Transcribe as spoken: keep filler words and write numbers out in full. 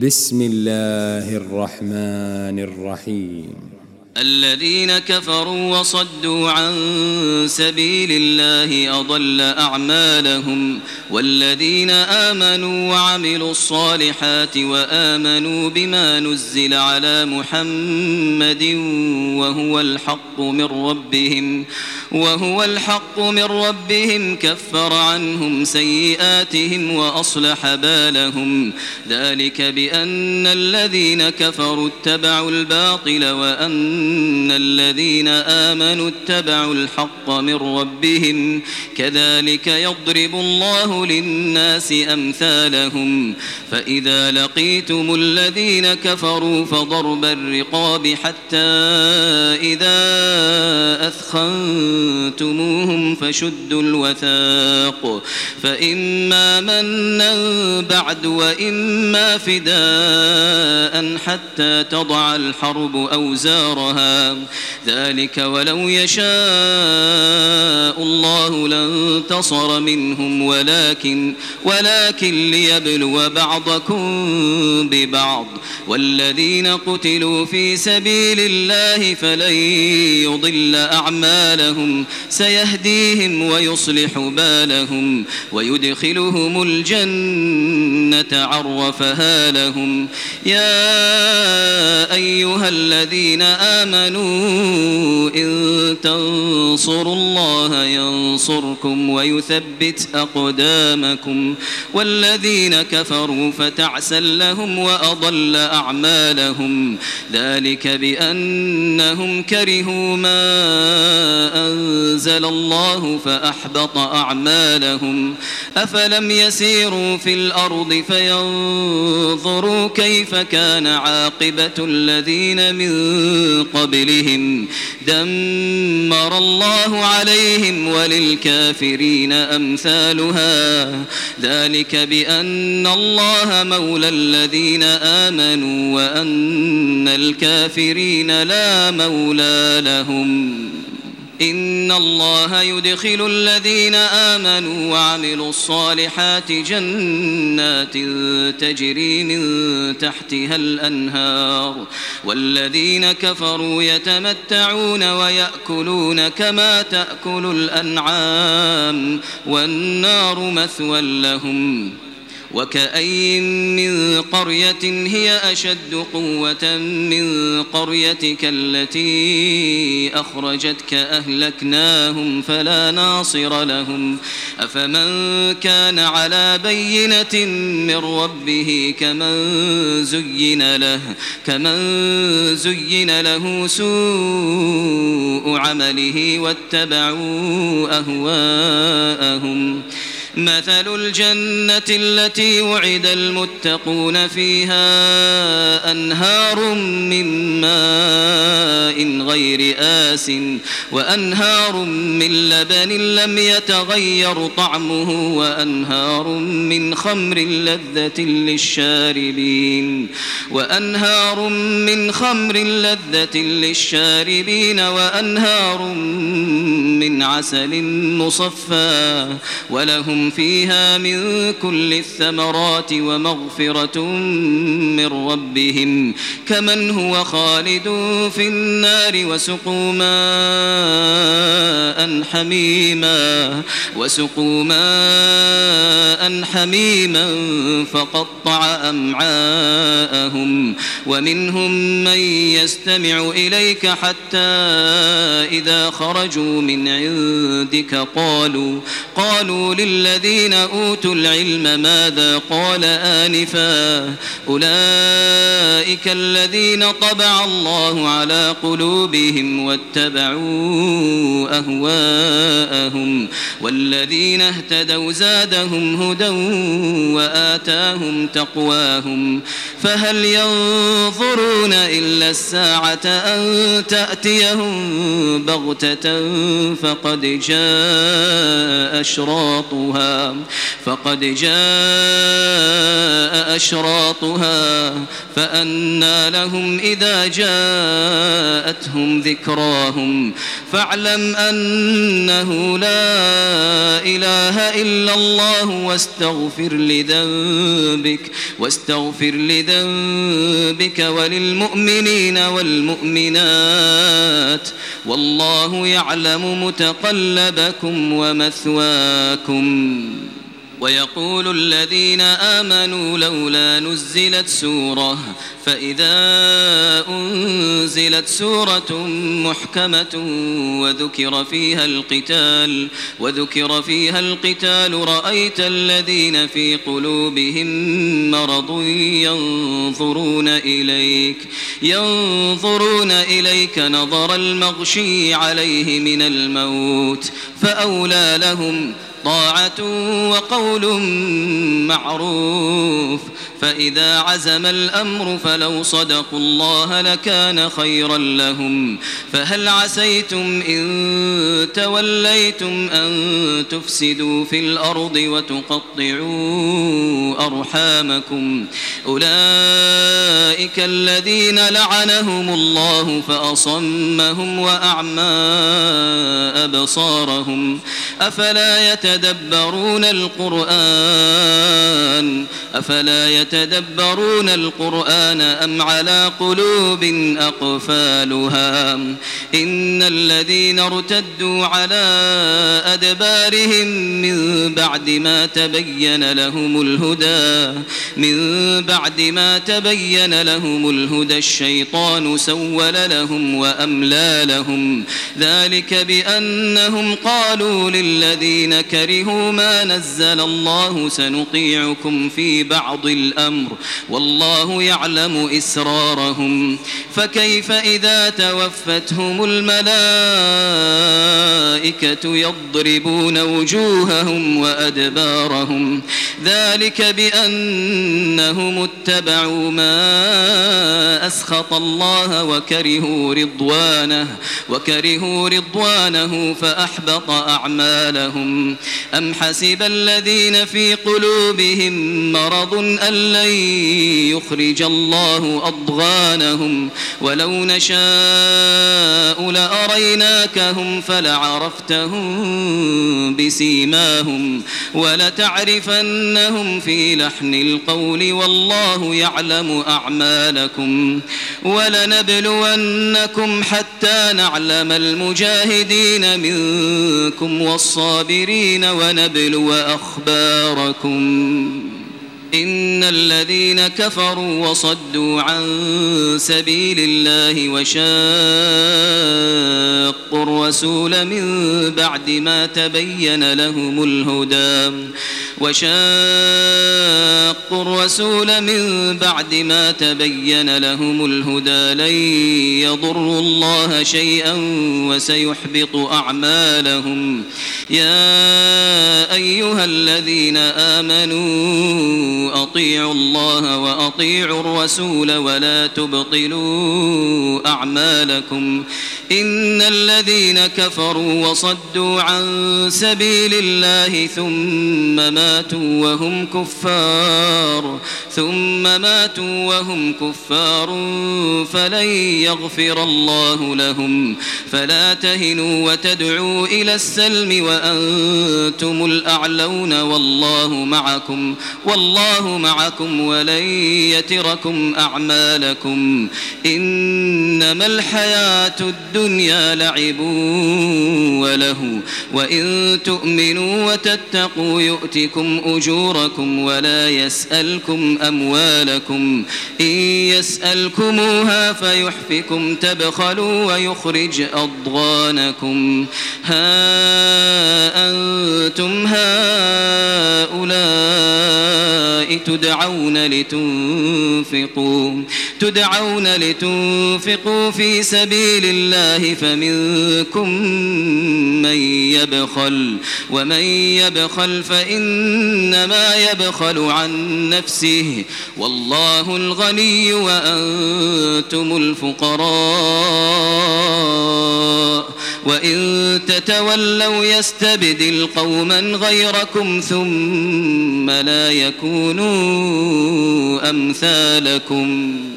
بسم الله الرحمن الرحيم. الذين كفروا وصدوا عن سبيل الله أضل أعمالهم، والذين آمنوا وعملوا الصالحات وآمنوا بما نزل على محمد وهو الحق من ربهم وهو الحق من ربهم كفر عنهم سيئاتهم وأصلح بالهم، ذلك بأن الذين كفروا اتبعوا الباطل وأن إن الذين آمنوا اتبعوا الحق من ربهم، كذلك يضرب الله للناس أمثالهم. فإذا لقيتم الذين كفروا فضرب الرقاب حتى إذا أثخنتموهم فشدوا الوثاق، فإما منا بعد وإما فداء حتى تضع الحرب أوزارها، ذلك ولو يشاء الله لانتصر منهم ولكن ولكن ليبلو بعضكم ببعض، والذين قتلوا في سبيل الله فلن يضل أعمالهم سيهديهم ويصلح بالهم ويدخلهم الجنة عرفها لهم. يا أيها الذين آمنوا إن تنصروا الله ينصركم ويثبت أقدامكم، والذين كفروا فتعسا لهم وأضل أعمالهم، ذلك بأنهم كرهوا ما أنزل الله فأحبط أعمالهم. أفلم يسيروا في الأرض فينظروا كيف كان عاقبة الذين من قبلهم، دمر الله عليهم وللكافرين أمثالها، ذلك بأن الله مولى الذين آمنوا وأن الكافرين لا مولى لهم. إن الله يدخل الذين آمنوا وعملوا الصالحات جنات تجري من تحتها الأنهار، والذين كفروا يتمتعون ويأكلون كما تأكل الأنعام والنار مثوى لهم. وكأي من قرية هي أشد قوة من قريتك التي أخرجتك أهلكناهم فلا ناصر لهم. أفمن كان على بينة من ربه كمن زين له كمن زين له سوء عمله واتبعوا أهواءهم. مثل الجنة التي وعد المتقون فيها أنهار من ماء غير آسٍ وأنهار من لبن لم يتغير طعمه وأنهار من خمر لذة للشاربين وأنهار من خمر لذة للشاربين وأنهار من عسل مصفى ولهم فيها من كل الثمرات ومغفرة من ربهم كمن هو خالد في النار وسقوا ماء حميما وسقوا ماء حميما فقطع أمعاءهم. ومنهم من يستمع إليك حتى إذا خرجوا من عندك قالوا قالوا للذين أوتوا العلم ماذا قال آنفا أولئك الذين طبع الله على قلوبهم واتبعوا أهواءهم والذين اهتدوا زادهم هدى وآتاهم تقواهم. فهل ينظرون إلا الساعة أن تأتيهم بغتة فقد جاء أشراطها أشراطها فقد جاء أشراطها فأنى لهم إذا جاءتهم ذكراهم فاعلم أنه لا إله إلا الله واستغفر لذنبك واستغفر لذنبك وللمؤمنين والمؤمنات والله يعلم متقلبكم ومثواكم. ويقول الذين آمنوا لولا نزلت سورة فإذا أنزلت سورة محكمة وذكر فيها القتال وذكر فيها القتال رأيت الذين في قلوبهم مرض ينظرون إليك ينظرون إليك نظر المغشي عليه من الموت فأولى لهم طاعة وقول معروف فإذا عزم الأمر فلو صدقوا الله لكان خيرا لهم فهل عسيتم إن توليتم أن تفسدوا في الأرض وتقطعوا أرحامكم أولئك الذين لعنهم الله فأصمهم وأعمى أبصارهم أفلا يتدبرون القرآن أفلا يتدبرون القرآن أم على قلوب أقفالها إن الذين ارتدوا على أدبارهم من بعد ما تبين لهم الهدى من بعد ما تبين لهم الهدى الشيطان سول لهم وأملى لهم ذلك بأنهم قالوا للذين كرهوا ما نزل الله سنطيعكم في بعض الأمر والله يعلم إسرارهم فكيف إذا توفتهم الملائكة يضربون وجوههم وأدبارهم ذلك بأنهم اتبعوا ما أسخط الله وكرهوا رضوانه وكرهوا رضوانه فأحبط أعمالهم أم حسب الذين في قلوبهم مرض أن لن يخرج الله أضغانهم ولو نشاء لأريناكهم فلعرفتهم بسيماهم ولتعرفنهم في لحن القول والله يعلم أعمالكم ولنبلونكم حتى نعلم المجاهدين منكم والصابرين ونبلو أخباركم إن الذين كفروا وصدوا عن سبيل الله وشاقوا الرسول من بعد ما تبين لهم الهدى وشاقوا الرسول من بعد ما تبين لهم الهدى لن يضروا الله شيئا وسيحبط أعمالهم يا أيها الذين آمنوا أطيعوا الله وأطيعوا الرسول ولا تبطلوا أعمالكم إن الذين كفروا وصدوا عن سبيل الله ثم ماتوا وهم كفار ثم ماتوا وهم كفار فلن يغفر الله لهم فلا تهنوا وتدعوا إلى السلم وأنتم الأعلون والله معكم والله معكم ولن يتركم أعمالكم إنما الحياة الدنيا لعب وله وإن تؤمنوا وتتقوا يؤتكم أجوركم ولا يسألكم أموالكم إن يسألكموها فيحفكم تبخلوا ويخرج أضغانكم ها أنتم هؤلاء تدعون لتنفقوا تدعون لتنفقوا في سبيل الله فمنكم من يبخل ومن يبخل فإنما يبخل عن نفسه والله الغني وأنتم الفقراء وإن تتولوا يستبدل قوما غيركم ثم لا يكونوا أمثالكم.